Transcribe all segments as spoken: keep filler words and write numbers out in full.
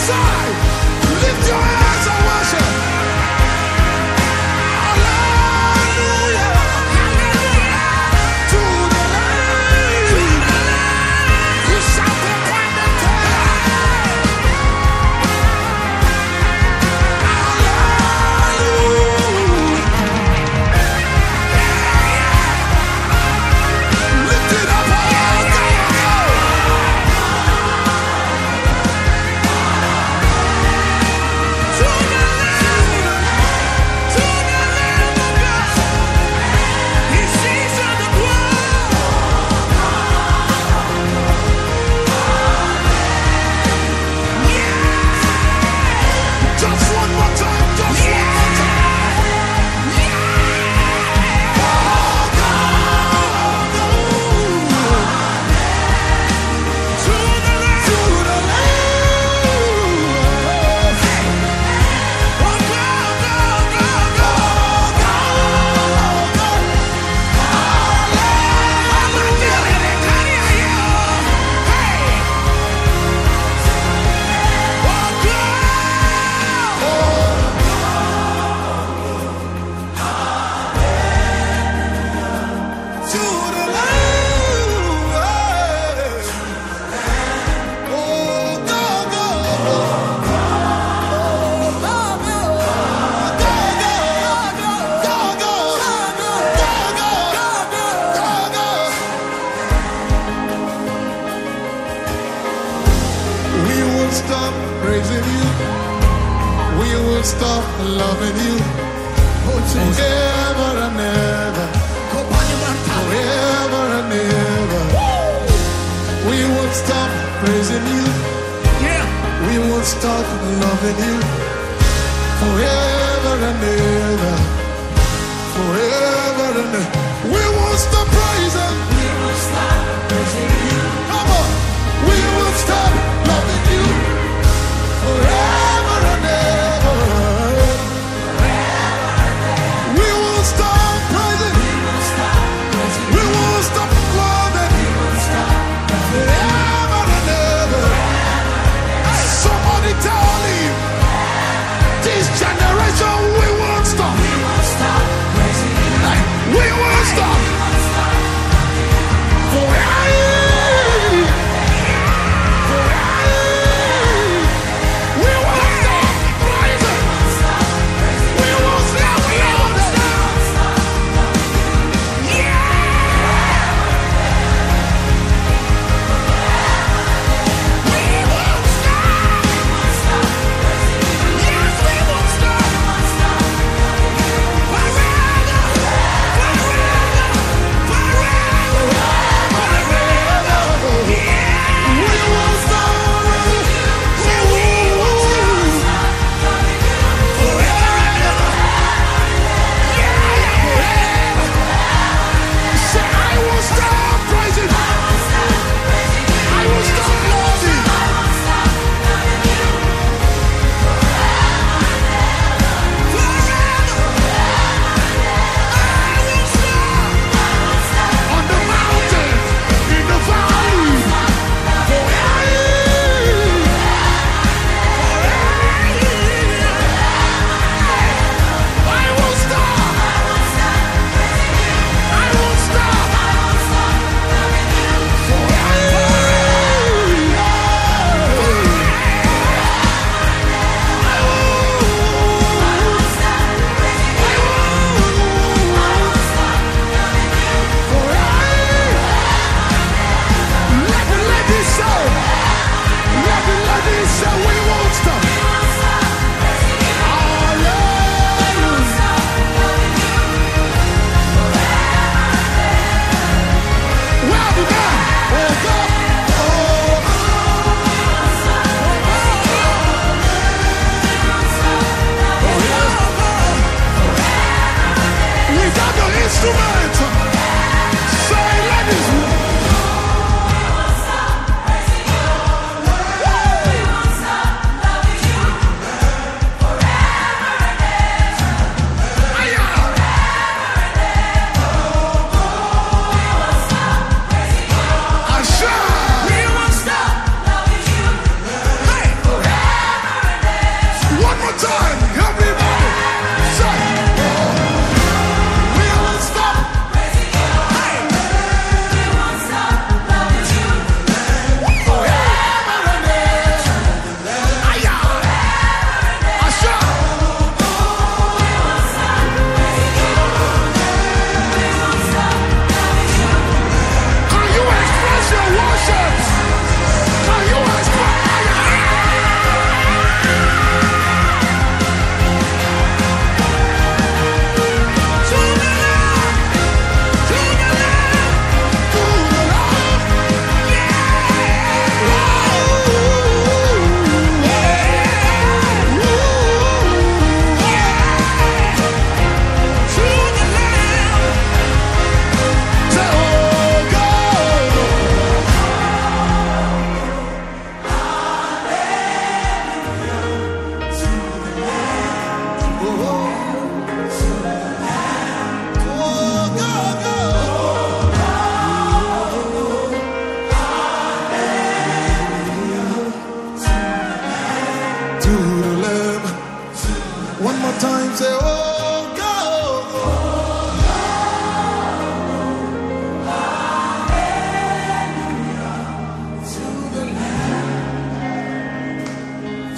side. Lift your hands and worship. Hallelujah. To the Lamb. You shall proclaim the stop praising you. We will stop loving you. Forever and ever. Forever and ever. We will stop praising you. We will stop loving you. Forever and ever. Forever and ever. We will stop praising. We will stop praising you. Come on. We will stop loving you. Forever and ever. Forever and ever. We will stop praising. We will stop praising. We will stop loving. We will stop loving. Forever and ever. Somebody tell him, this generation we won't stop. We won't stop praising you. We won't stop. Forever.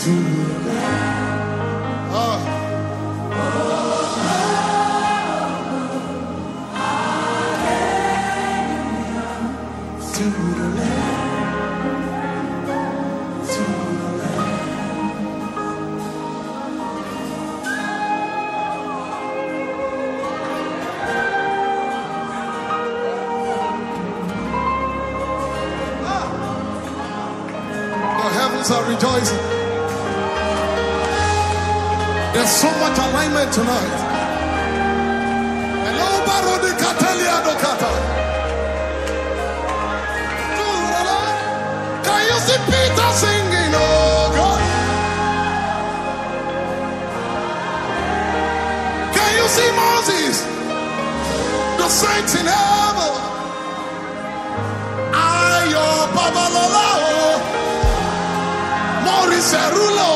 to the Lamb. Oh. To the Lamb, to the Lamb. Ah. The heavens are rejoicing. There's so much alignment tonight. Hello, Barodi Catalia Docata. Can you see Peter singing, oh God? Can you see Moses? The saints in heaven. Ayo Babalola, Maurice Rulo,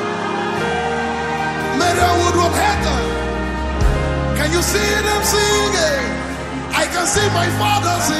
Maria Woodruff Hacker. Can you see them singing? I can see my father singing.